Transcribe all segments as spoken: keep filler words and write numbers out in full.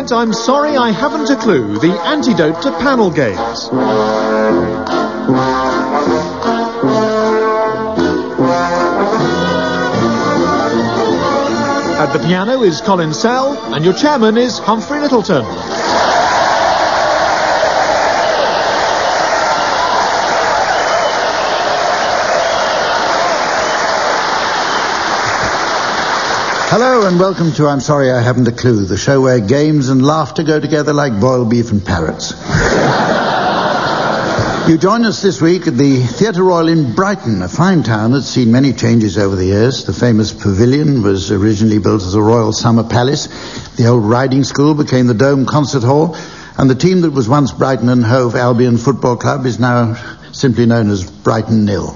Tonight, I'm sorry I haven't a clue, the antidote to panel games. At the piano is Colin Sell, and your chairman is Humphrey Littleton. Hello and welcome to I'm Sorry I Haven't a Clue, the show where games and laughter go together like boiled beef and parrots. You join us this week at the Theatre Royal in Brighton, a fine town that's seen many changes over the years. The famous pavilion was originally built as a royal summer palace. The old riding school became the Dome Concert Hall, and the team that was once Brighton and Hove Albion Football Club is now simply known as Brighton Nil.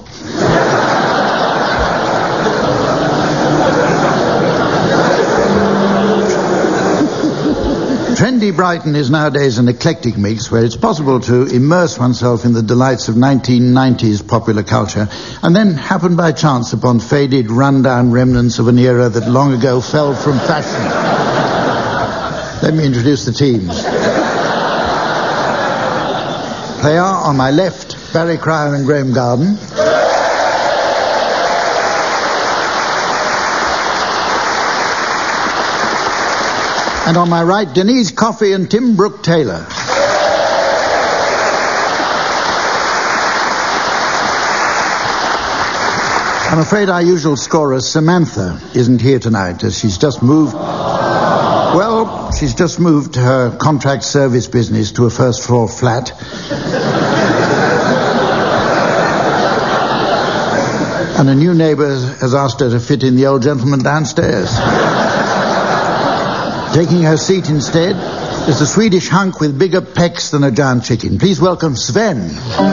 Trendy Brighton is nowadays an eclectic mix where it's possible to immerse oneself in the delights of nineteen nineties popular culture and then happen by chance upon faded, run-down remnants of an era that long ago fell from fashion. Let me introduce the teams. They are, on my left, Barry Cryer and Graham Garden. And on my right, Denise Coffey and Tim Brooke-Taylor. I'm afraid our usual scorer, Samantha, isn't here tonight as she's just moved... Well, she's just moved her contract service business to a first-floor flat. And a new neighbour has asked her to fit in the old gentleman downstairs. Taking her seat instead is a Swedish hunk with bigger pecs than a giant chicken. Please welcome Sven.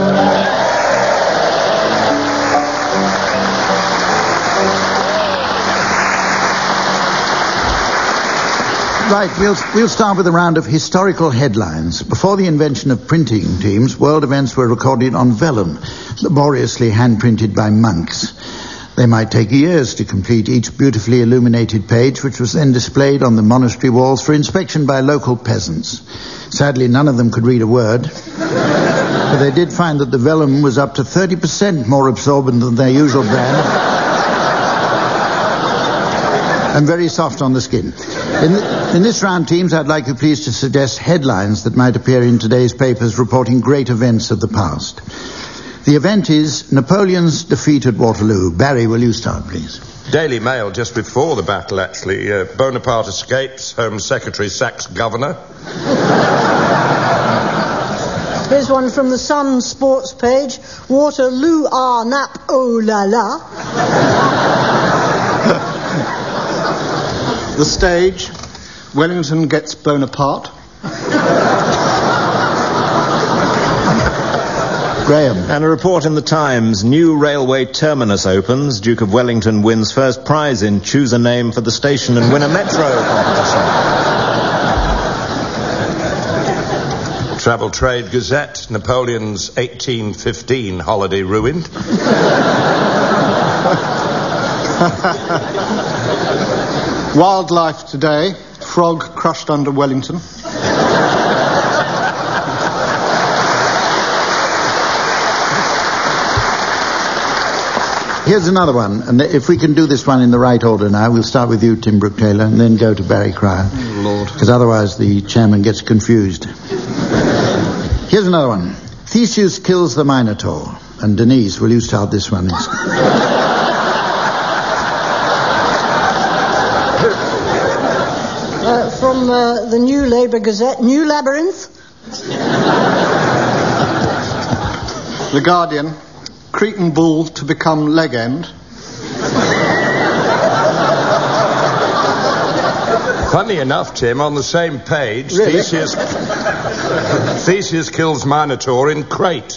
Right, we'll, we'll start with a round of historical headlines. Before the invention of printing teams, world events were recorded on vellum, laboriously hand-printed by monks. They might take years to complete each beautifully illuminated page, which was then displayed on the monastery walls for inspection by local peasants. Sadly, none of them could read a word, but they did find that the vellum was up to thirty percent more absorbent than their usual brand, and very soft on the skin. In, the, in this round, teams, I'd like you please to suggest headlines that might appear in today's papers reporting great events of the past. The event is Napoleon's defeat at Waterloo. Barry, will you start, please? Daily Mail, just before the battle, actually. Uh, Bonaparte escapes, Home Secretary sacks governor. Here's one from the Sun sports page. Waterloo, ah, nap, oh la la. The Stage, Wellington gets Bonaparte. Graham. And a report in the Times. New railway terminus opens. Duke of Wellington wins first prize in Choose a Name for the Station and Win a Metro competition. Travel Trade Gazette, Napoleon's eighteen fifteen holiday ruined. Wildlife Today, frog crushed under Wellington. Here's another one, and if we can do this one in the right order now, we'll start with you, Tim Brooke-Taylor, and then go to Barry Cryer. Oh, Lord. Because otherwise the chairman gets confused. Here's another one. Theseus kills the Minotaur. And Denise, will you start this one? uh, from uh, the New Labour Gazette, New Labyrinth. The Guardian, Cretan bull to become leg end. Funny enough, Tim, on the same page, Really? Theseus... Theseus kills Minotaur in Crete.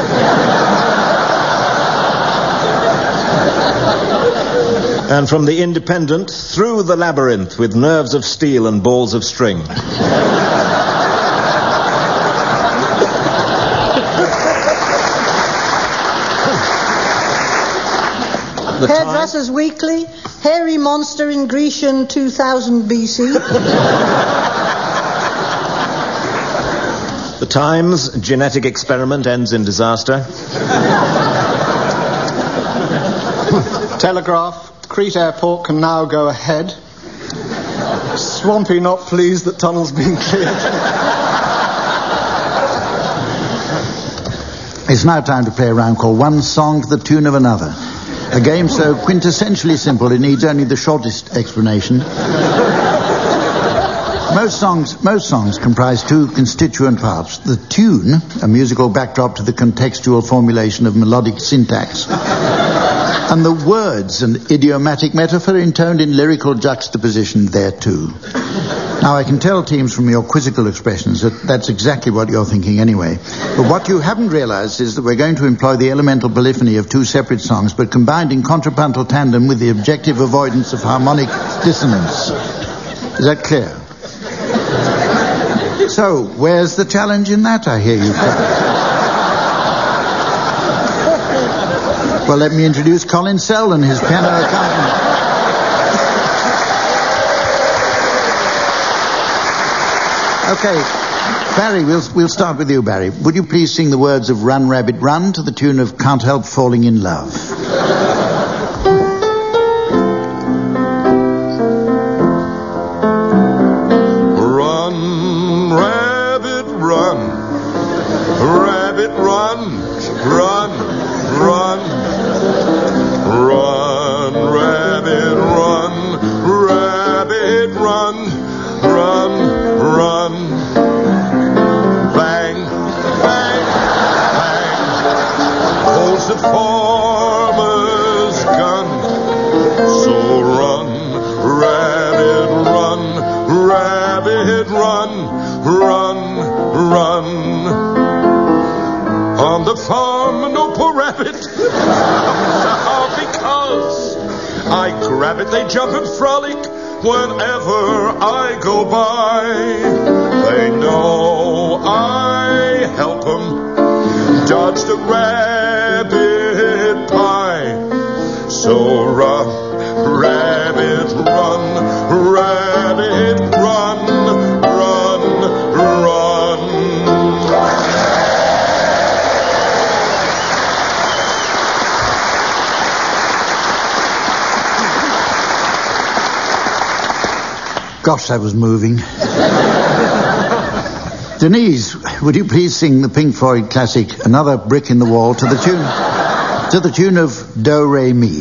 And from the Independent, Through the Labyrinth with nerves of steel and balls of string. The Hairdressers Weekly, Hairy Monster in Grecian two thousand B C. The Times, genetic experiment ends in disaster. Telegraph, Crete Airport can now go ahead. Swampy not pleased that tunnel's been cleared. It's now time to play a round called One Song to the Tune of Another. A game so quintessentially simple it needs only the shortest explanation. Most songs, most songs comprise two constituent parts. The tune, a musical backdrop to the contextual formulation of melodic syntax, and the words, an idiomatic metaphor intoned in lyrical juxtaposition thereto. Now, I can tell teams from your quizzical expressions that that's exactly what you're thinking anyway. But what you haven't realized is that we're going to employ the elemental polyphony of two separate songs, but combined in contrapuntal tandem with the objective avoidance of harmonic dissonance. Is that clear? So, where's the challenge in that, I hear you say? Well, let me introduce Colin Sell and his piano accompaniment. Okay, Barry, we'll, we'll start with you, Barry. Would you please sing the words of Run, Rabbit, Run to the tune of Can't Help Falling in Love? Run, rabbit, run. Rabbit, run. Run, run. Run, rabbit, run. Rabbit, run. Run, run. Bang, bang, bang. Holds the farmer's gun. So run, rabbit, run. Rabbit, run. Run, run. On the farm, no poor rabbit. Because I grab it, they jump and frolic whenever I go by. They know I help them dodge the rabbit pie. So run, rabbit, run, rabbit, run, run, run. Gosh, that was moving. Denise, would you please sing the Pink Floyd classic Another Brick in the Wall to the tune to the tune of Do Re Mi?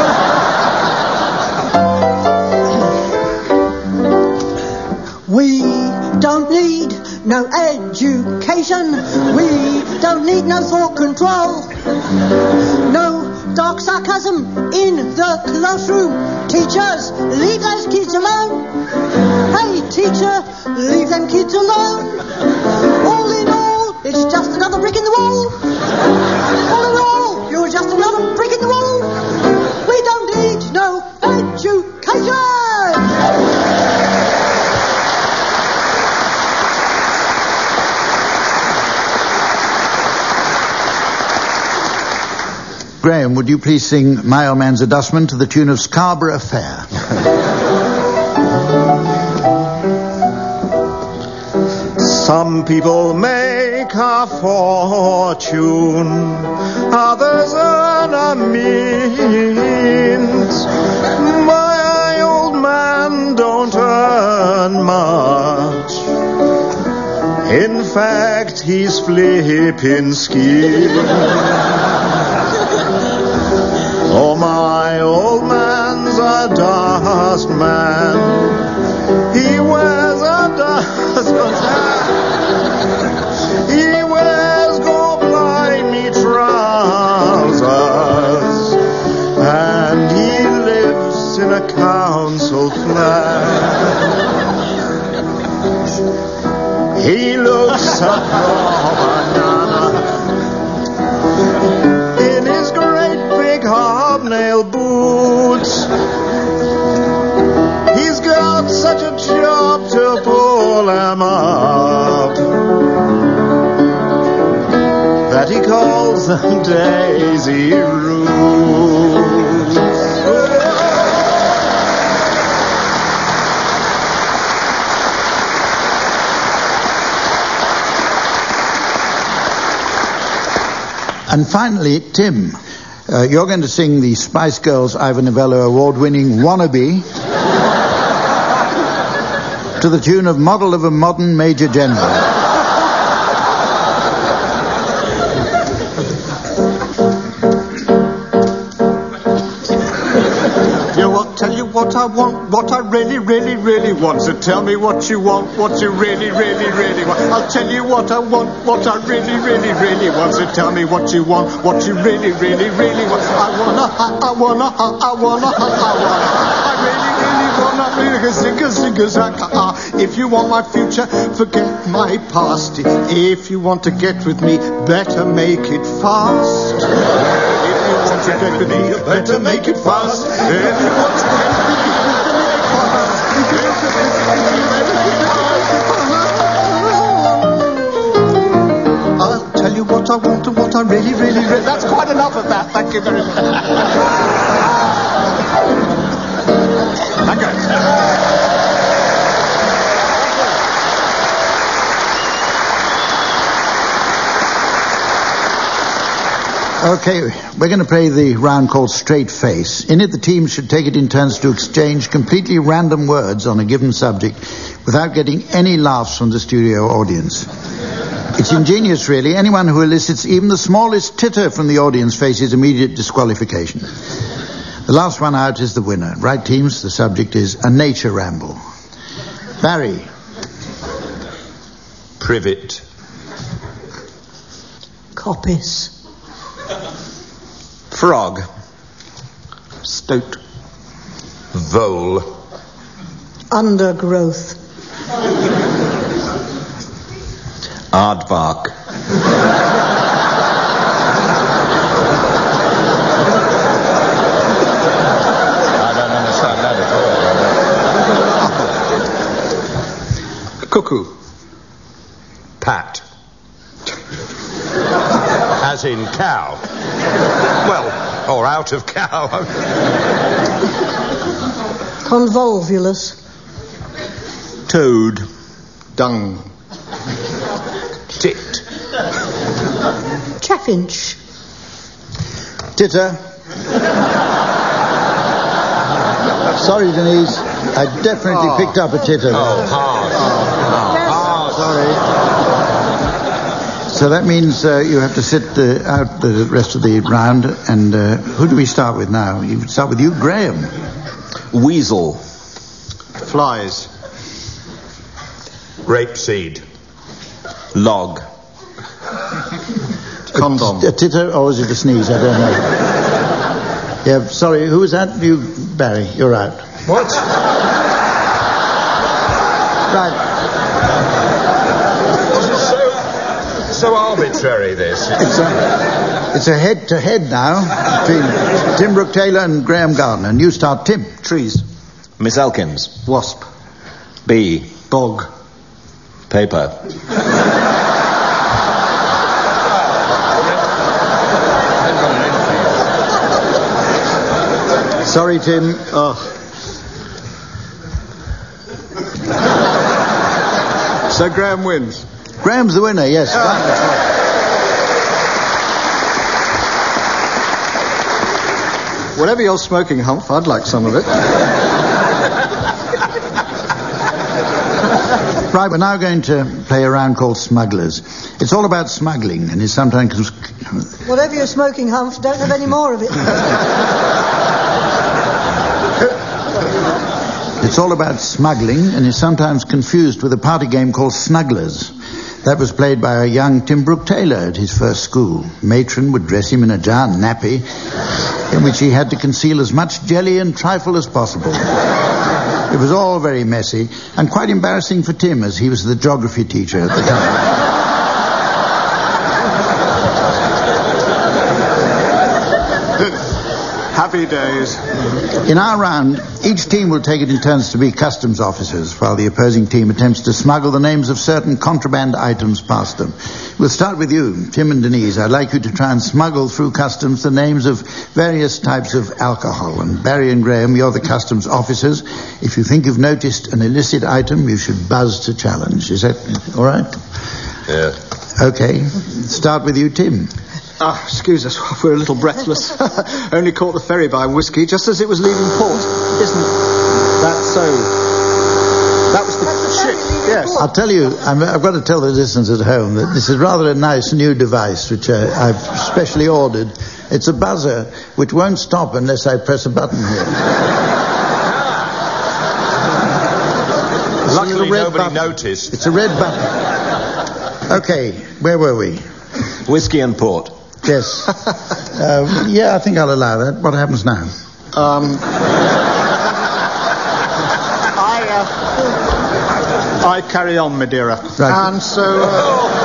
We don't need no education. We don't need no thought control. No dark sarcasm in the classroom. Teachers, leave those kids alone. Hey, teacher, leave them kids alone. All in all, it's just another brick in the wall. All in all, you're just another brick in the wall. We don't need no education. Graham, would you please sing My Old Man's a Dustman to the tune of Scarborough Fair? Some people make a fortune, others earn a means. My old man don't earn much. In fact, he's flipping scheme. Oh, my old man's a dustman. He wears a dustman's hat. He wears go-blimey trousers. And he lives in a council flat. He looks a banana in his great big hobnail boots. He's got such a job to pull him up that he calls them daisy roots. And finally, Tim, uh, you're going to sing the Spice Girls Ivor Novello award-winning Wannabe to the tune of Model of a Modern Major General. Tell you what I want, what I really, really, really want. So tell me what you want, what you really, really, really want. I'll tell you what I want, what I really, really, really want. So tell me what you want, what you really, really, really want. I wanna, I wanna, I wanna, I wanna. I really, really wanna, really, sing, sing, sing, if you want my future, forget my past. If you want to get with me, better make it fast. To get with me, you better make it fast. If you want to get with me, you better make it fast. I'll tell you what I want and what I really, really, really... That's quite enough of that. Thank you very much. Thank you. Okay, we're going to play the round called Straight Face. In it, the teams should take it in turns to exchange completely random words on a given subject without getting any laughs from the studio audience. It's ingenious, really. Anyone who elicits even the smallest titter from the audience faces immediate disqualification. The last one out is the winner. Right, teams? The subject is a nature ramble. Barry. Privet. Coppice. Frog. Stoat. Vole. Undergrowth. Aardvark. I don't understand that at all. Cuckoo. Pat. As in cow. Well, or out of cow. Convolvulus. Toad. Dung. Tit. Chaffinch. Titter. Sorry, Denise. I definitely Oh. picked up a titter. Oh, hard. Oh, sorry. So that means uh, you have to sit uh, out the rest of the round. And uh, who do we start with now? You start with you, Graham. Weasel. Flies. Rapeseed. Log. Condom. A titter, or was it a sneeze? I don't know. Yeah, sorry, who was that? You, Barry, you're out. What? Right. So arbitrary, this. It's a, it's a head-to-head now between Tim Brooke-Taylor and Graham Gardner. And you start, Tim. Trees. Miss Elkins. Wasp. Bee. Bog. Paper. Sorry, Tim. Oh. So Graham wins. Graham's the winner, yes. Whatever you're smoking, Humph, I'd like some of it. Right, we're now going to play a round called Smugglers. It's all about smuggling and is sometimes... Whatever you're smoking, Humph, don't have any more of it. It's all about smuggling and is sometimes confused with a party game called Snugglers. That was played by a young Tim Brooke-Taylor at his first school. Matron would dress him in a giant nappy in which he had to conceal as much jelly and trifle as possible. It was all very messy and quite embarrassing for Tim as he was the geography teacher at the time. Happy days. In our round, each team will take it in turns to be customs officers, while the opposing team attempts to smuggle the names of certain contraband items past them. We'll start with you, Tim and Denise. I'd like you to try and smuggle through customs the names of various types of alcohol. And Barry and Graham, you're the customs officers. If you think you've noticed an illicit item, you should buzz to challenge. Is that all right? Yeah. Okay. Start with you, Tim. Ah, excuse us, we're a little breathless. Only caught the ferry by whiskey just as it was leaving port. Isn't that so? That was the ship, yes. I'll tell you, I'm, I've got to tell the listeners at home that this is rather a nice new device which uh, I've specially ordered. It's a buzzer which won't stop unless I press a button here. Luckily nobody button. noticed. It's a red button. Okay, where were we? Whiskey and port. Yes. uh, yeah, I think I'll allow that. What happens now? Um... I, uh... I carry on, Madeira. Right. And so... Uh...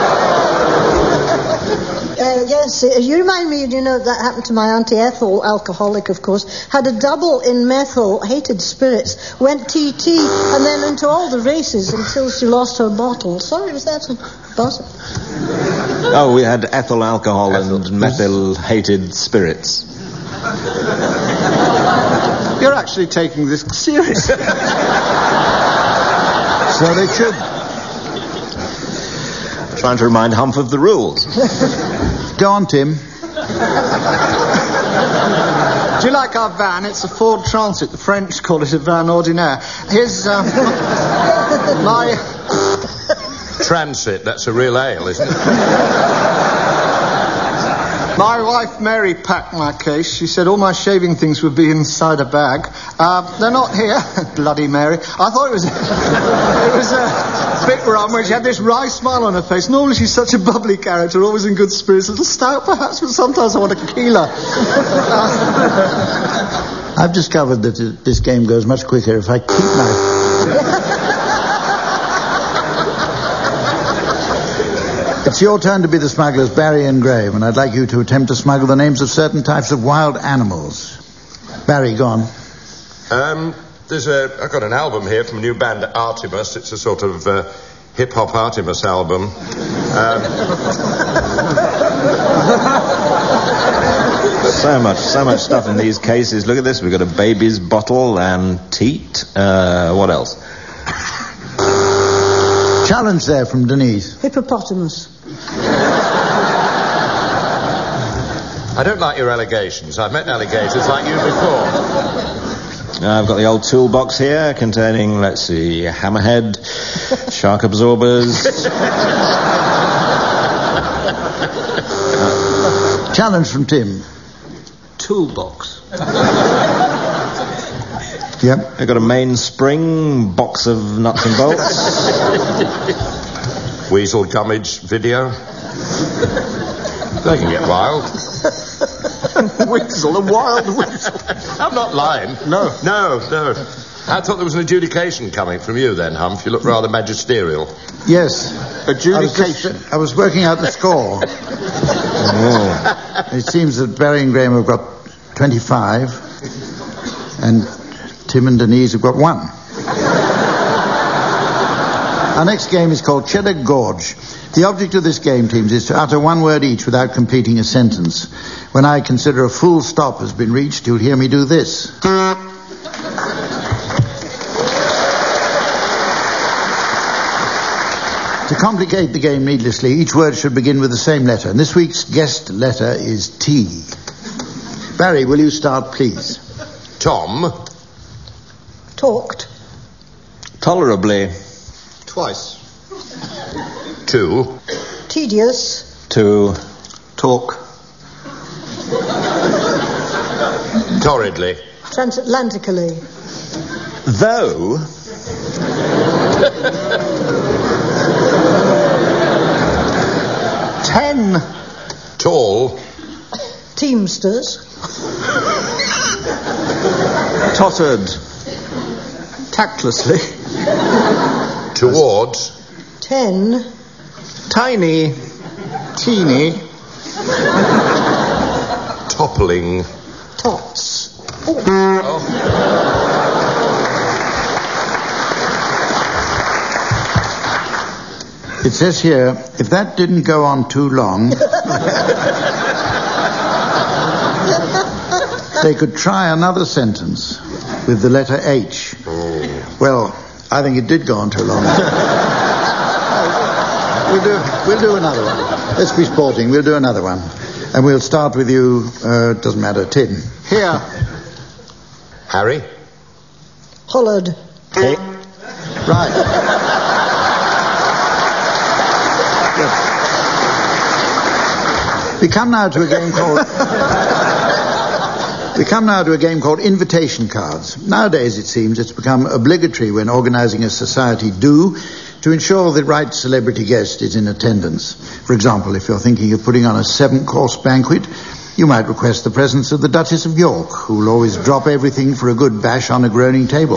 Uh, yes, uh, you remind me, you know, that happened to my Auntie Ethel, alcoholic, of course, had a double in methyl, hated spirits, went T T, and then into all the races until she lost her bottle. Sorry, was that a buzzer? Oh, we had ethyl alcohol and methyl-hated spirits. You're actually taking this seriously. So they should. Trying to remind Humph of the rules. Go on, Tim. Do you like our van? It's a Ford Transit. The French call it a van ordinaire. Here's, um... my... Transit, that's a real ale, isn't it? My wife Mary packed my case. She said all my shaving things would be inside a bag. Uh, they're not here. Bloody Mary. I thought it was... it was a big rum where she had this wry smile on her face. Normally she's such a bubbly character, always in good spirits. A little stout perhaps, but sometimes I want to kill her. I've discovered that uh, this game goes much quicker if I keep my... It's your turn to be the smugglers, Barry and Graham, and I'd like you to attempt to smuggle the names of certain types of wild animals. Barry, go on. Um, there's a... I've got an album here from a new band, Artemis. It's a sort of uh, hip-hop Artemis album. Um, so much, so much stuff in these cases. Look at this. We've got a baby's bottle and teat. Uh, what else? Challenge there from Denise. Hippopotamus. I don't like your allegations. I've met alligators like you before. I've got the old toolbox here containing, let's see, hammerhead, shark absorbers. Challenge from Tim. Toolbox. Yep. I've got a mainspring, box of nuts and bolts. Weasel gummage video. They can get wild. Weasel, a wild weasel. I'm not lying. No. No, no. I thought there was an adjudication coming from you then, Humph. You look rather magisterial. Yes. Adjudication. I was, just, I was working out the score. Oh. It seems that Barry and Graham have got twenty-five, and Tim and Denise have got one. Our next game is called Cheddar Gorge. The object of this game, teams, is to utter one word each without completing a sentence. When I consider a full stop has been reached, you'll hear me do this. To complicate the game needlessly, each word should begin with the same letter. And this week's guest letter is T. Barry, will you start, please? Tom. Talked. Tolerably. Twice. Two. Tedious. To. Talk. Torridly. Transatlantically. Though. Ten. Tall. Teamsters. Tottered. Tactlessly. Towards. Ten. Tiny. Teeny. Toppling. Tots. It says here, if that didn't go on too long, they could try another sentence with the letter H. Oh. Well, I think it did go on too long. We'll do, we'll do another one. Let's be sporting. We'll do another one. And we'll start with you, uh, doesn't matter, Tim. Here. Harry? Hollard. Hey. Right. We come now to a game called... We come now to a game called invitation cards. Nowadays, it seems, it's become obligatory when organising a society do to ensure the right celebrity guest is in attendance. For example, if you're thinking of putting on a seven-course banquet, you might request the presence of the Duchess of York, who'll always drop everything for a good bash on a groaning table.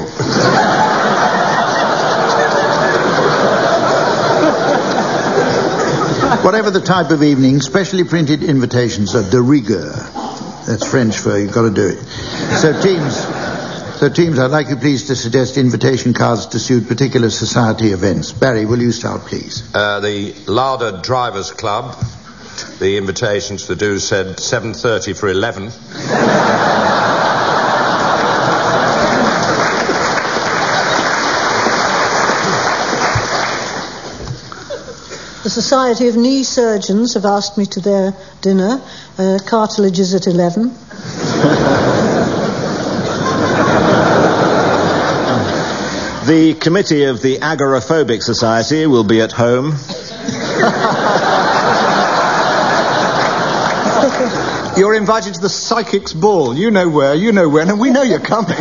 Whatever the type of evening, specially printed invitations are de rigueur. That's French for you've got to do it. So teams, so teams, I'd like you please to suggest invitation cards to suit particular society events. Barry, will you start, please? Uh, the Larder Drivers Club. The invitations for do said seven thirty for eleven. The Society of Knee Surgeons have asked me to their dinner. Uh, cartilages at eleven. The committee of the Agoraphobic Society will be at home. You're invited to the Psychics Ball. You know where, you know when, and we know you're coming.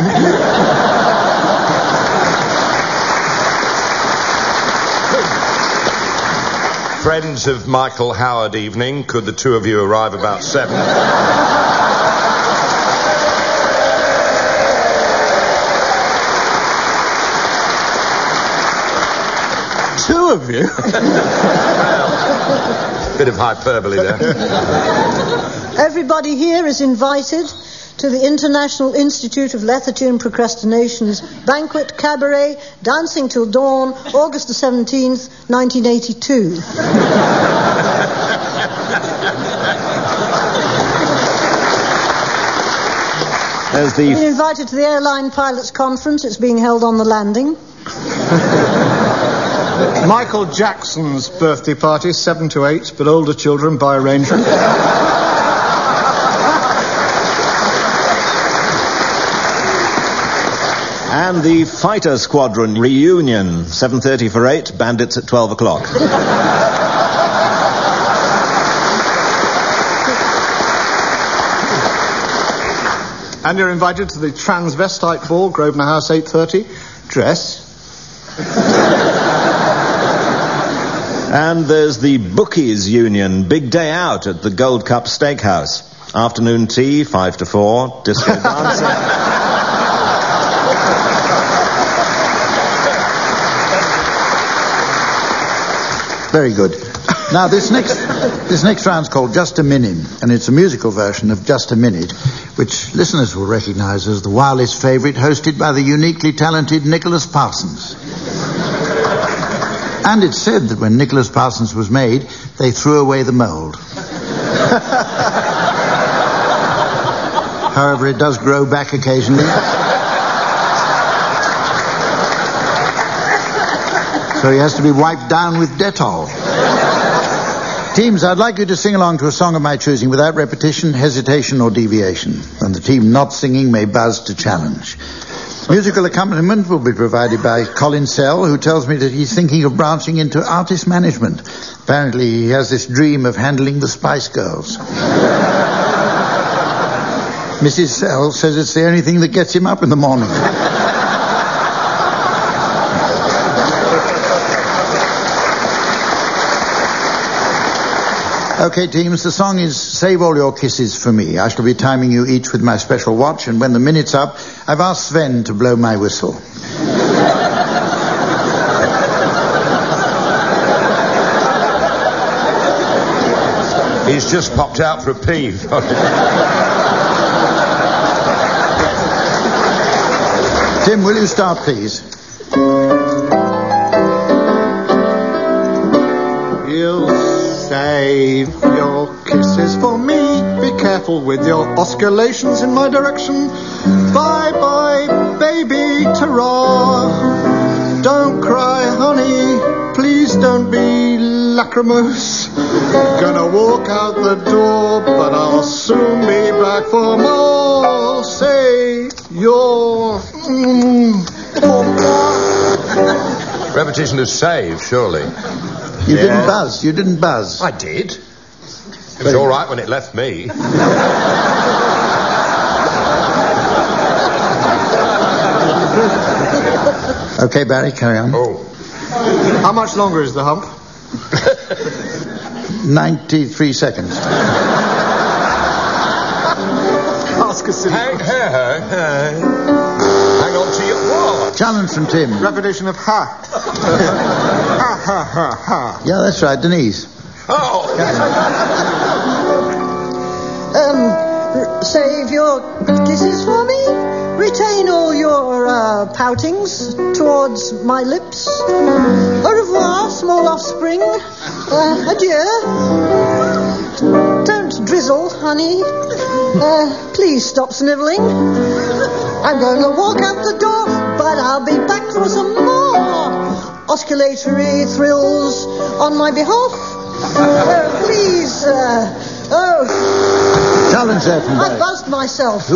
Friends of Michael Howard evening. Could the two of you arrive about seven? Two of you? Bit of hyperbole there. Everybody here is invited to the International Institute of Lethargy and Procrastination's banquet cabaret Dancing Till Dawn, August the seventeenth, nineteen eighty-two. There's the... I've been invited to the Airline Pilots Conference. It's being held on the landing. Michael Jackson's birthday party, seven to eight, but older children by arrangement. And the Fighter Squadron reunion, seven thirty for eight, bandits at twelve o'clock. And you're invited to the Transvestite Ball, Grosvenor House, eight thirty. Dress. And there's the Bookies Union, big day out at the Gold Cup Steakhouse. Afternoon tea, five to four, disco dancing. Very good. Now, this next this next round's called Just a Minute, and it's a musical version of Just a Minute, which listeners will recognise as the wireless favourite hosted by the uniquely talented Nicholas Parsons. And it's said that when Nicholas Parsons was made, they threw away the mould. However, it does grow back occasionally. So he has to be wiped down with Dettol. Teams, I'd like you to sing along to a song of my choosing without repetition, hesitation, or deviation. And the team not singing may buzz to challenge. Musical accompaniment will be provided by Colin Sell, who tells me that he's thinking of branching into artist management. Apparently, he has this dream of handling the Spice Girls. Missus Sell says it's the only thing that gets him up in the morning. Okay, teams, the song is Save All Your Kisses for Me. I shall be timing you each with my special watch, and when the minute's up, I've asked Sven to blow my whistle. He's just popped out for a pee. Tim, will you start, please? You'll save your kisses for me. Be careful with your osculations in my direction. Bye-bye, baby, ta-ra. Don't cry, honey. Please don't be lachrymose. Gonna walk out the door, but I'll soon be back for more. Say your... Mm, Repetition is saved, surely. You yeah. didn't buzz. You didn't buzz. I did. It was all right when it left me. Okay, Barry, carry on. Oh. How much longer is the hump? ninety-three seconds. Ask a silly hang, hang, hang, hang. Hang on to your watch. Challenge from Tim. Repetition of ha. Ha, ha, ha, ha. Yeah, that's right, Denise. Oh. Um, save your kisses for me. Retain all your uh, poutings towards my lips. Au revoir, small offspring. Uh, adieu. Don't drizzle, honey. Uh, please stop snivelling. I'm going to walk out the door, but I'll be back for some more osculatory thrills on my behalf. Uh, please, uh, oh... Challenge there from I buzzed myself.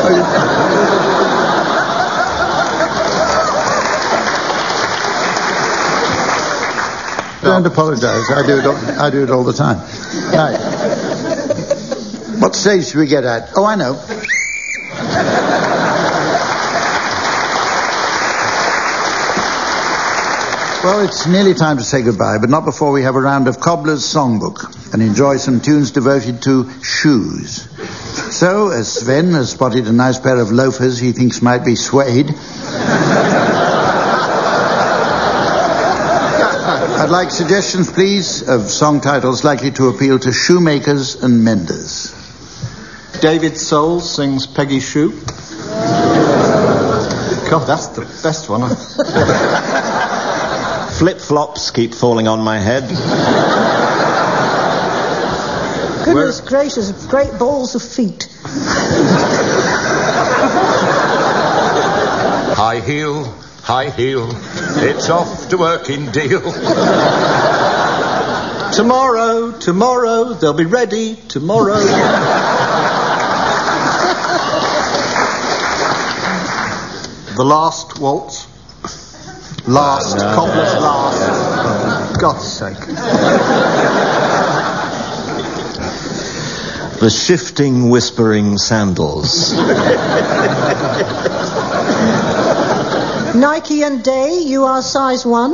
Don't apologise. I do it. All, I do it all the time. Right. What stage should we get at? Oh, I know. Well, it's nearly time to say goodbye, but not before we have a round of Cobbler's Songbook and enjoy some tunes devoted to shoes. So, as Sven has spotted a nice pair of loafers he thinks might be suede, I'd like suggestions, please, of song titles likely to appeal to shoemakers and menders. David Soul sings Peggy Shoe. God, that's the best one. Flip-flops keep falling on my head. Goodness Where? gracious, great balls of feet. High heel, high heel, it's off to working deal. Tomorrow, tomorrow, they'll be ready tomorrow. The Last Waltz. Last, no. Cobbler's last. For God's sake. The shifting, whispering sandals. Nike and Day, you are size one.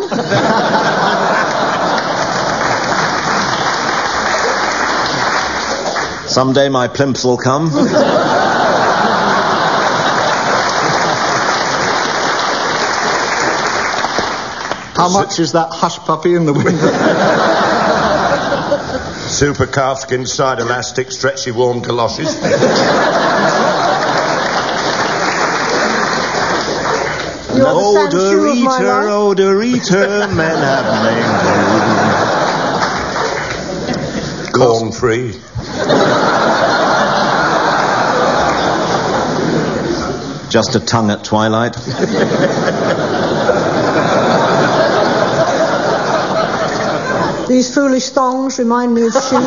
Someday my plimps will come. How much is that hush puppy in the window? Super calfskin side elastic, stretchy warm galoshes. Older eater, older eater, men have named you. Corn free. Just a tongue at twilight. These foolish thongs remind me of sheep.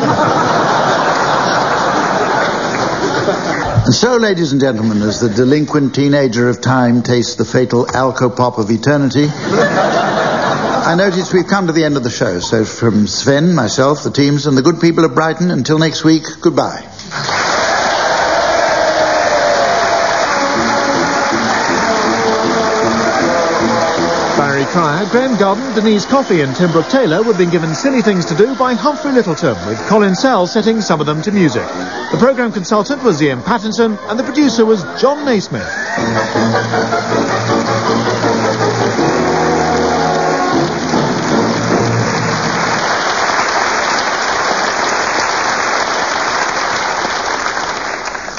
And so, ladies and gentlemen, as the delinquent teenager of time tastes the fatal alcopop of eternity, I notice we've come to the end of the show. So from Sven, myself, the teams, and the good people of Brighton, until next week, goodbye. Barry Cryer, Graham Garden, Denise Coffey and Tim Brooke-Taylor were being given Silly Things to Do by Humphrey Littleton, with Colin Sell setting some of them to music. The programme consultant was Ian Pattinson and the producer was John Naismith.